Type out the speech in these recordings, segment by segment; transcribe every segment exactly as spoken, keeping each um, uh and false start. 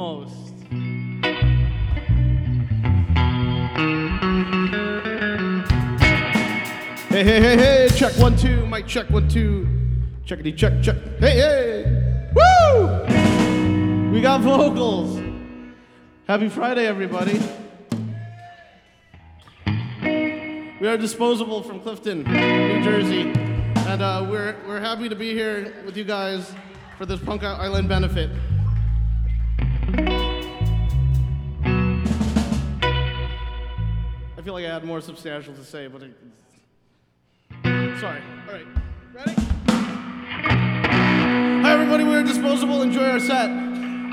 Almost. Hey, hey, hey, hey, check one, two, mic check one, two. Checkity, check, check. Hey, hey. Woo! We got vocals. Happy Friday, everybody. We are Disposable from Clifton, New Jersey. And uh, we're, we're happy to be here with you guys for this Punk Island benefit. I feel like I had more substantial to say, but it, sorry. All right, ready? Hi, everybody. We're Disposable. Enjoy our set.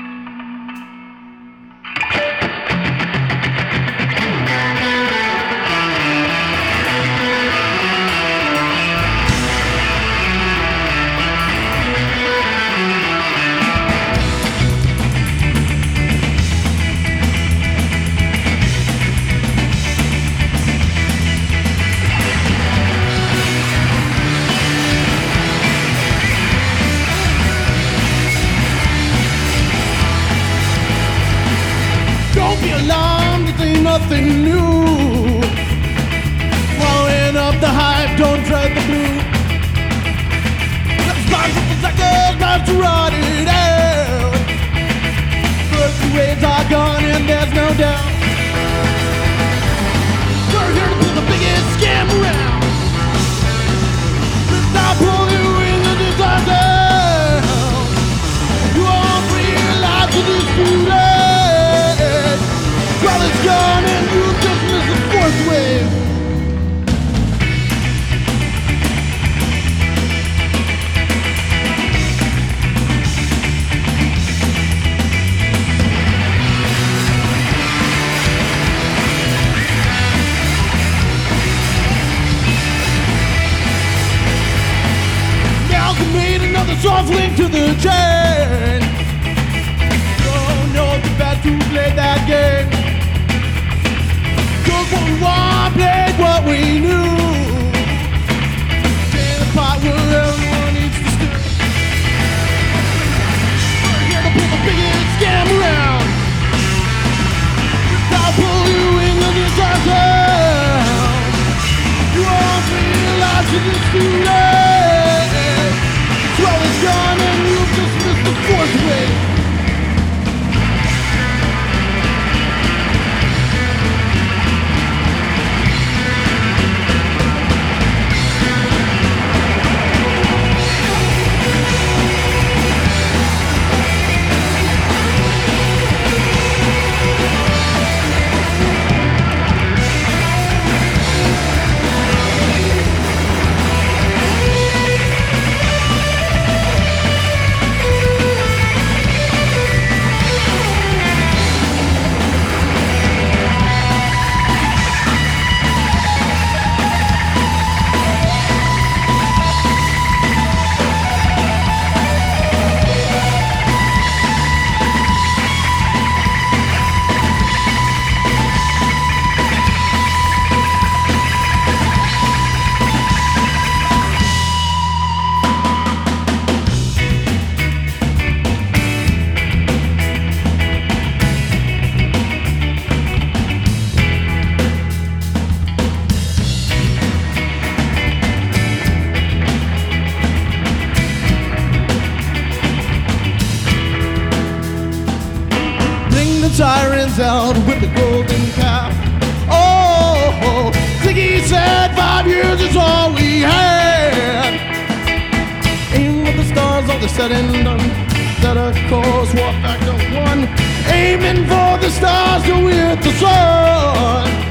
Nothing new. Following up the hype, don't dread the blue. Let's find something seconds, about to rot it out. First few waves are gone and there's no doubt. We're here to pull the biggest scam around. Let's not pull you in the disaster. You won't realize it is too late. Well, it's gone and you just missed the fourth wave. Malcolm made another soft link to the chain. Don't know the best who played that game. What we want, played what we knew. In the pot where everyone needs to stew. We're here to pull the biggest scam around. I'll pull you in the disaster. You won't realize it is too late. Well, it's gone and you've just missed the fourth wave. Sirens out with the golden calf. Oh, Ziggy said five years is all we had. Aim with the stars, all the said and done. Set a course, walk back to one. Aiming for the stars to hit the sun.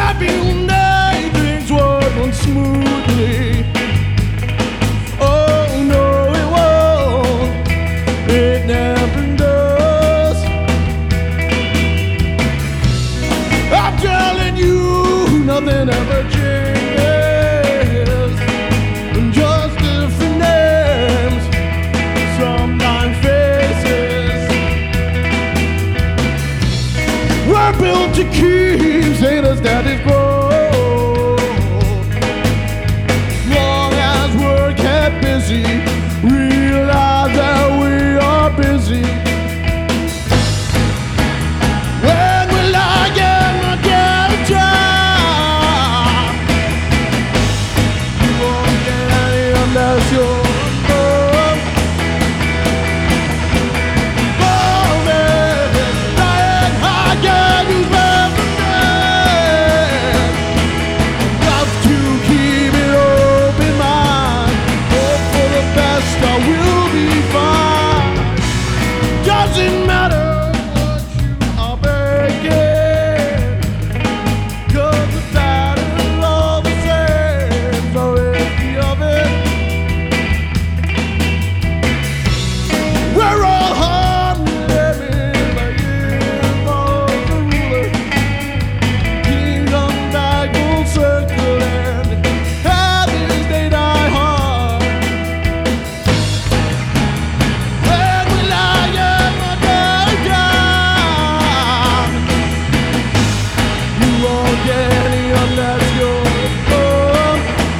Happy one day things would run smoothly. Oh no, it won't. It never does. I'm telling you, nothing ever changes. Just different names, sometimes faces. We're built to keep saying a status quo. Long as we're kept busy, realize that we are busy. When will I get get a job? You won't get any unless you're above. Oh man, flying high, can you smell the man? Got to keep it open mind. Hope for the best, I will be fine. Doesn't matter what you are begging, 'cause the battle's all the same. So if the oven, we're all hard living by years for the ruler. Kingdom back will circle and have his day die hard. When will I get my day job? You won't get any unless you're above.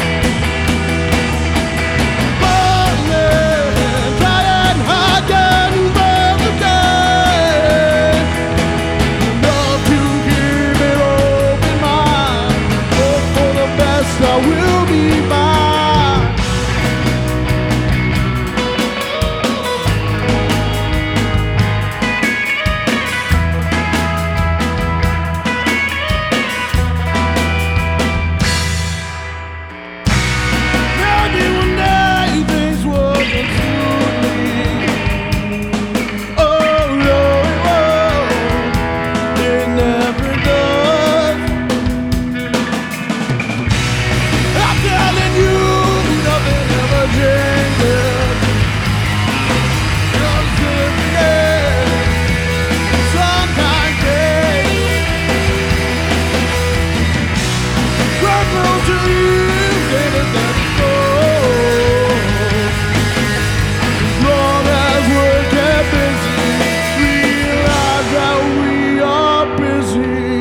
Morning, trying hard, can you bear the day? Love to keep it open mind. Hope for the best, I will be fine. Maybe one day things will go smoothly. Oh no, it won't. It never does. I'm telling you, nothing ever changes. Just different days, sometimes days. We're built to live in a steady flow. As long as we're kept busy, realize that we are busy.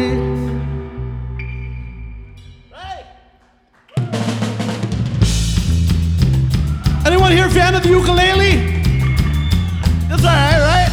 Anyone here fan of the ukulele? That's alright, right?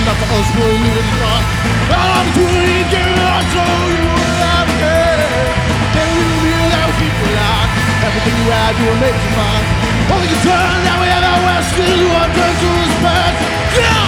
enough for us, we'll leave it on. I'm doing it, I told you what I'm here. Then you feel that we keep it on. Everything you had, you will make it mine. Only concern that we have out west is what turns to his past. Yeah!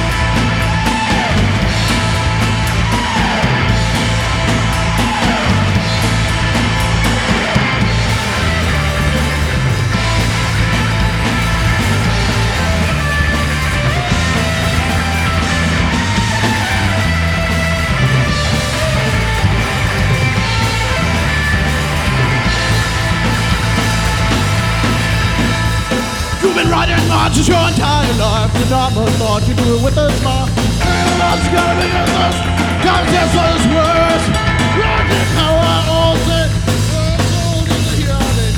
You've been riding marches your entire life. You never thought you'd do it with a smile. Everyone else is gonna be your thirst. Gotta test all this words. Logic, how I all say. Words old in the hearing.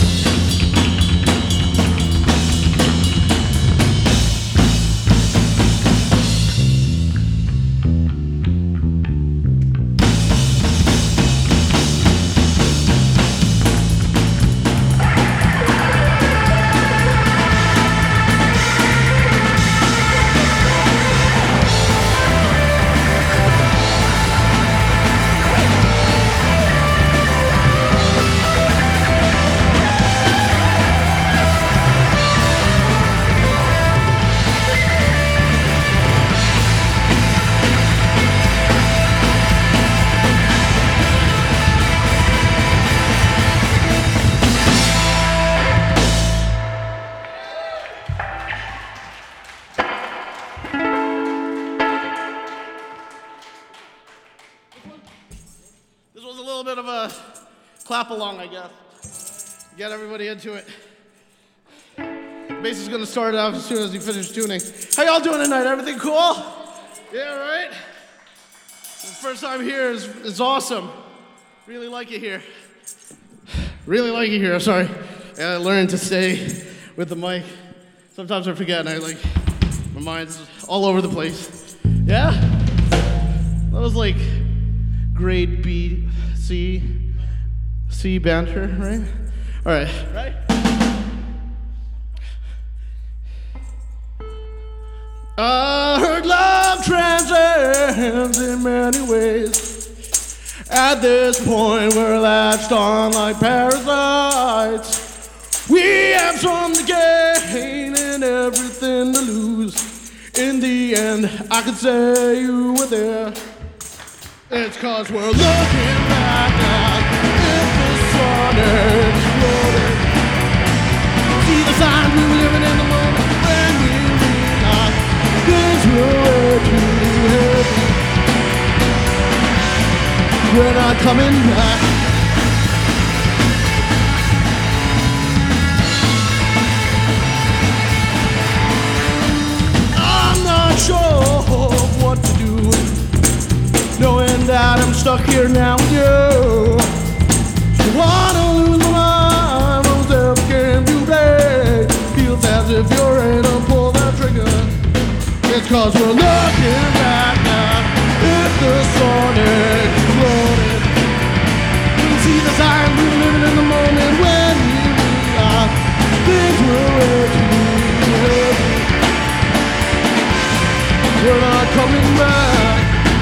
This was a little bit of a clap along, I guess. Get everybody into it. The bass is gonna start off as soon as you finish tuning. How y'all doing tonight? Everything cool? Yeah, right? The first time here is, is awesome. Really like it here. Really like it here, sorry. I learned to stay with the mic. Sometimes I forget and I like, my mind's all over the place. Yeah? That was like grade B, C, C banter, right? All right, right? I heard love transcends in many ways. At this point, we're latched on like parasites. We have some to gain and everything to lose. In the end, I could say you were there. It's cause we're looking back at if the sun exploded. See the signs we were living in the moment when we realized things were way too heavy. We're not coming back. I'm not sure what to do, knowing that I'm stuck here now with you. I wanna lose my mind, those every game you play feels as if you're ready to pull that trigger. It's cause we're looking back now. If the sun exploded, we can see the signs we were living in the moment when we realized things were way too heavy. We're not coming back.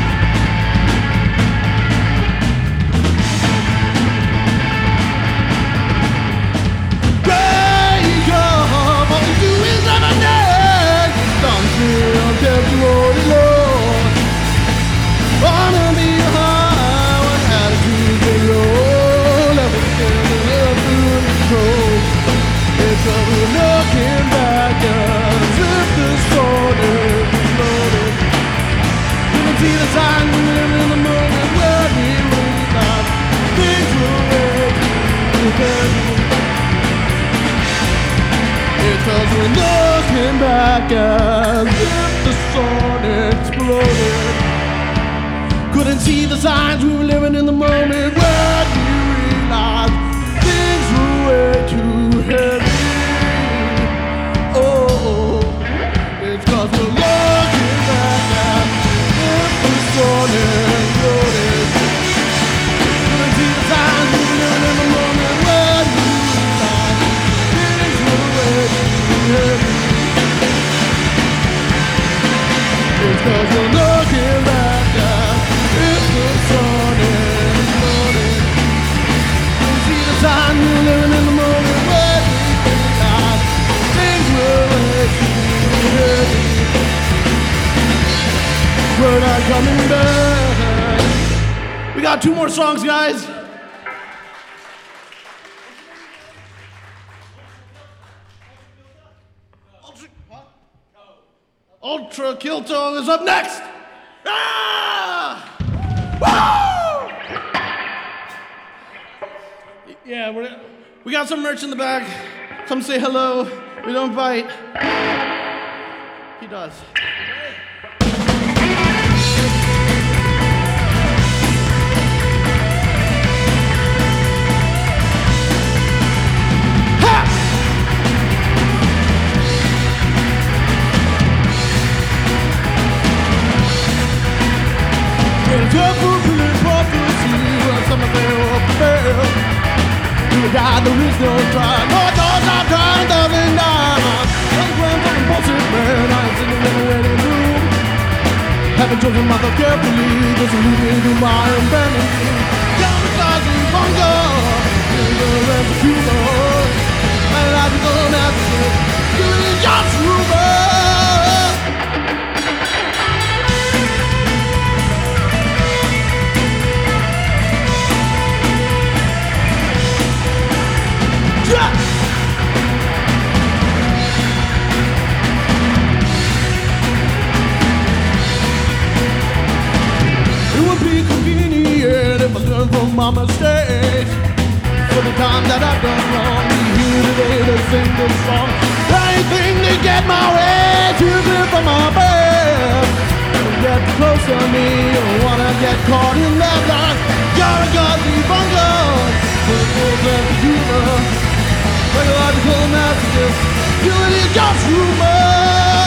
Cause we're looking back as if the sun exploded. Couldn't see the signs, we were living in the moment when we realized things were way too heavy. Oh, it's cause we're looking back as if the sun exploded. Couldn't see the signs, we were living in the moment when we realized things were way too heavy. It's 'cause you're looking back down. It's the sun in the morning. You see the sign, you're living in the moment where we think that things will let you heavy. We're not coming back. We got two more songs, guys. Ultra Kill Tone is up next. Ah! Woo! Yeah, we're, we got some merch in the back. Come say hello. We don't bite. He does. God, there is no trying. No doors are trying, doesn't die. I'm going from a bullshit man. I'm sitting in the waiting room. Haven't chosen mother carefully. This is leading to my abandonment. Camouflaging bungo. In the rest of humor. My logical messages. Doing just rumor. It would be convenient if I learned from my mistakes. For the time that I've done wrong, be here today to sing this song. Anything to get my way, to live from my bed. Don't get close to me, don't wanna get caught in that line. You're a godly bungo, with full sense of humor. Psychological messages, you it is just rumor.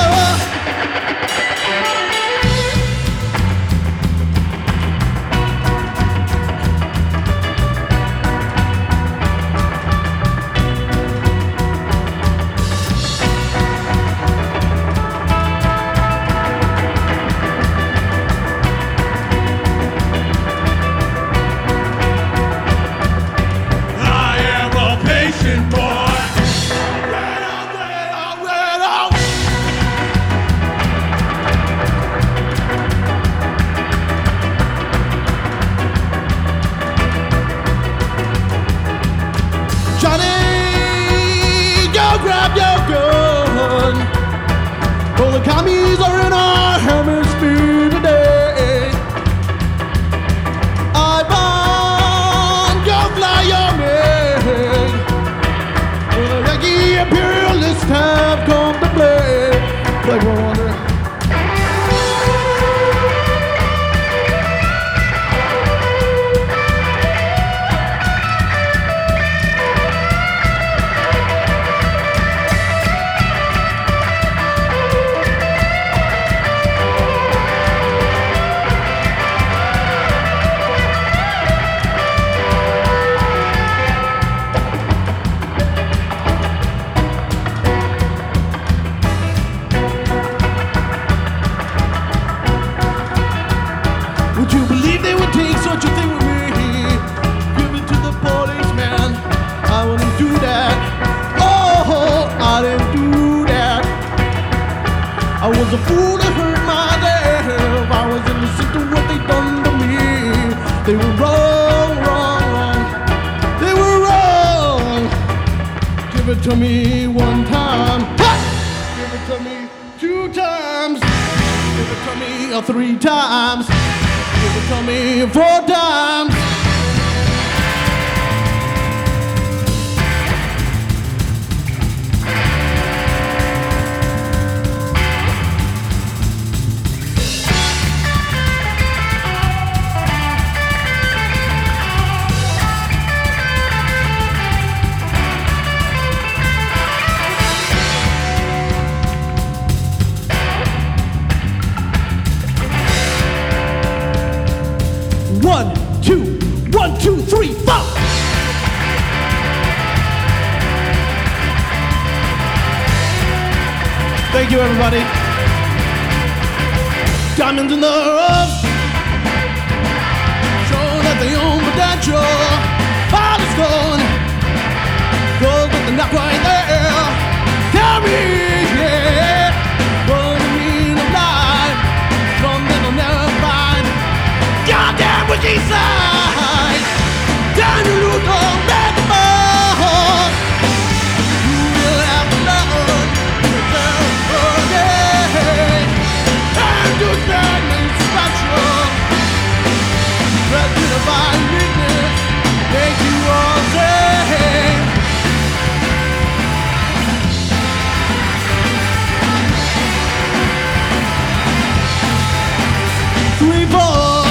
Commies are in our hemisphere today. I bond your fly your meg. The Yankee imperialists have come to play. Play for wonder. Would you believe they would take such a thing with me? Give it to the policeman. I wouldn't do that. Oh, I didn't do that. I was a fool to hurt myself. I was innocent to what they done to me. They were wrong, wrong, wrong. They were wrong. Give it to me one time. Ha! Give it to me two times. Give it to me three times. Give it to me four times. One, two, one, two, three, four. Thank you, everybody. Diamonds in the rough, show that they own potential. All is gone, gold but they're not quite there. Tell me, yeah, what the meaning of life, something they'll never find. Goddamn wiki side, down you look on that ball. You will have to learn yourself again. And to stand and special, let the divine weakness make you all same. Three, four.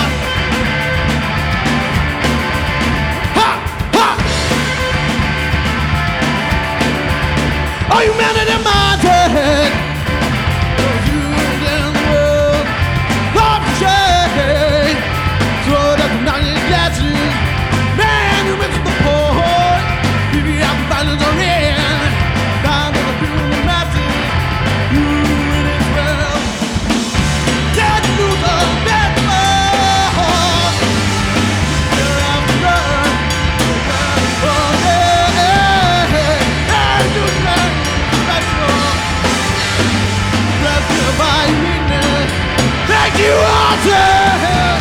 Ha! Ha! Are you man in the mountain? You in the world of shame. Throw up the night glasses. Man, you miss the point. If you have to find it in, down to the people in the masses. You in it well. Dead Luther, dead Lord. You have to learn. Oh, yeah, yeah, yeah. And you learn special. Bless you by weakness. Thank you all, sir.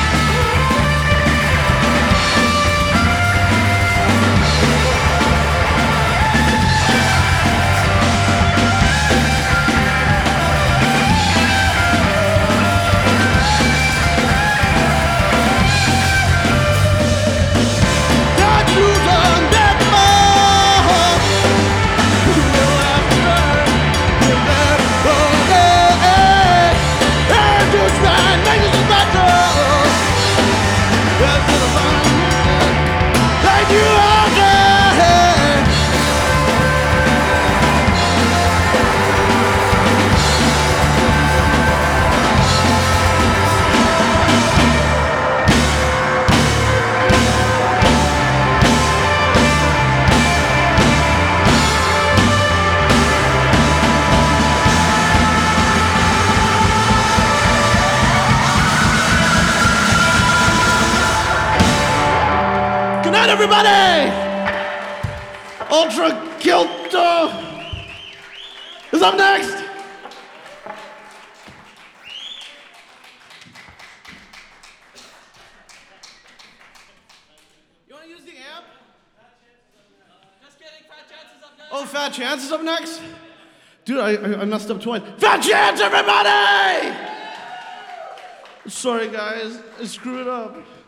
Good night, everybody! Ultra Kilter is up next. You want to use the amp? Just kidding, Fat Chance is up next. Oh, Fat Chance is up next? Dude, I, I, I messed up twice. Fat Chance, everybody! Sorry, guys. I screwed up.